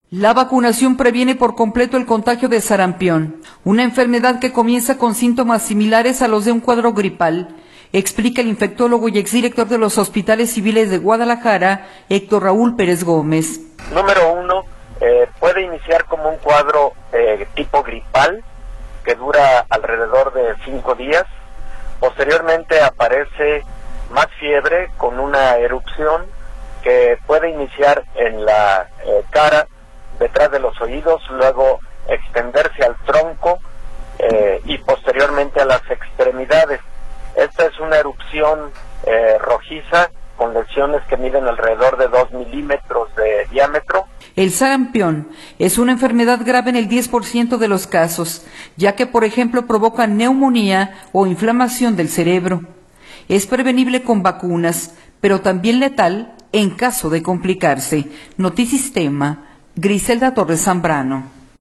La vacunación previene por completo el contagio de sarampión, una enfermedad que comienza con síntomas similares a los de un cuadro gripal, explica el infectólogo y exdirector de los Hospitales Civiles de Guadalajara, Héctor Raúl Pérez Gómez. Número 1, puede iniciar como un cuadro tipo gripal que dura alrededor de 5 días. Posteriormente aparece más fiebre con una erupción que puede iniciar en la cara, detrás de los oídos, luego extenderse al tronco y posteriormente a las extremidades. Esta es una erupción rojiza con lesiones que miden alrededor de 2 milímetros de diámetro. El sarampión es una enfermedad grave en el 10% de los casos, ya que, por ejemplo, provoca neumonía o inflamación del cerebro. Es prevenible con vacunas, pero también letal en caso de complicarse. Notisistema, Griselda Torres Zambrano.